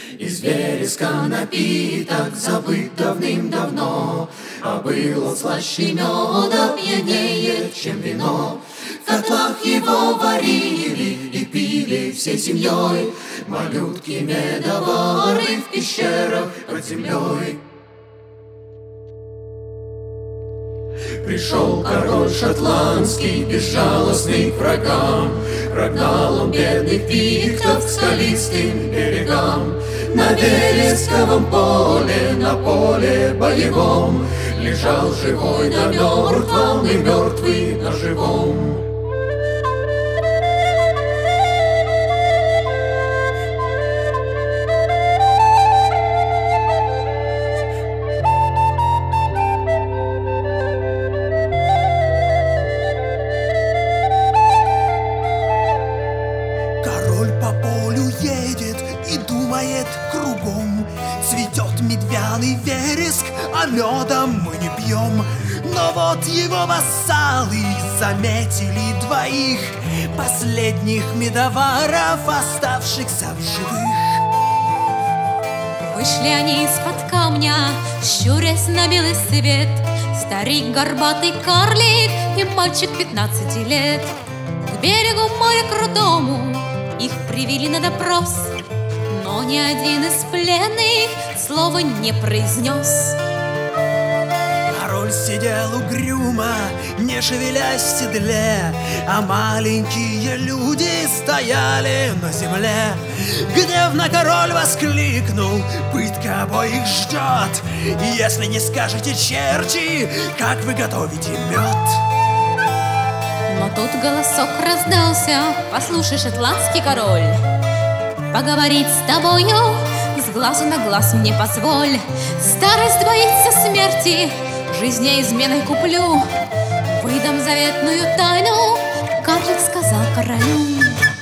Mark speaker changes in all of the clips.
Speaker 1: Из вереска напиток забыт давным-давно, а был он слаще меда, пьянее, чем вино. В котлах его варили и пили всей семьей малютки-медовары в пещерах под землей. Пришел король шотландский, безжалостный к врагам, прогнал он бедных пиктов к скалистым берегам. На вересковом поле, на поле боевом, лежал живой на мертвом и мертвый на живом.
Speaker 2: По полю едет и думает кругом. Цветет медвяный вереск, а медом мы не пьем. Но вот его вассалы заметили двоих последних медоваров, оставшихся в живых.
Speaker 3: Вышли они из-под камня, щурясь на белый свет. Старик горбатый карлик и мальчик 15 лет. К берегу моря крутому их привели на допрос, но ни один из пленных слова не произнес.
Speaker 2: Король сидел угрюмо, не шевелясь в седле, а маленькие люди стояли на земле. Гневно король воскликнул: пытка обоих ждет, если не скажете, черти, как вы готовите мед.
Speaker 3: Но тут голосок раздался: послушай, шотландский король, поговорить с тобою с глазу на глаз мне позволь. Старость боится смерти, жизнь я изменой куплю, выдам заветную тайну, карлик сказал королю.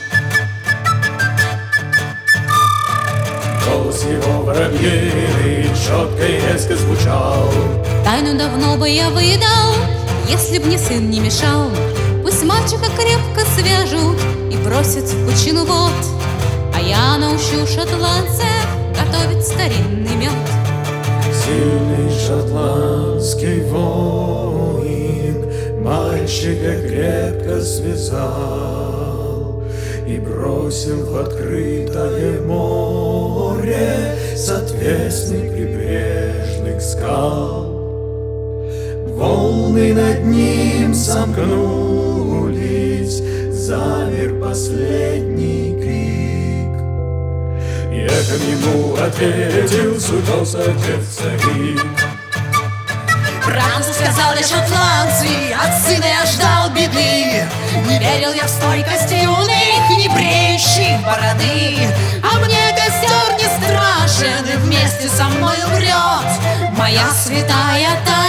Speaker 1: Голос его воробьиный четко и резко звучал:
Speaker 3: тайну давно бы я выдал, если б мне сын не мешал. Пусть мальчика крепко свяжут и бросят в пучину вод, а я научу шотландцев готовить старинный мед.
Speaker 1: Сильный шотландский воин мальчика крепко связал и бросил в открытое море с отвесных прибрежных скал. Волны над ним сомкнулись, замер последний крик. Эхом ему ответил судос отец царик.
Speaker 2: Правду сказали шотландцы, от сына я ждал беды. Не верил я в стойкость юных, не бреющих бороды. А мне костер не страшен, и вместе со мной умрет моя святая тайна.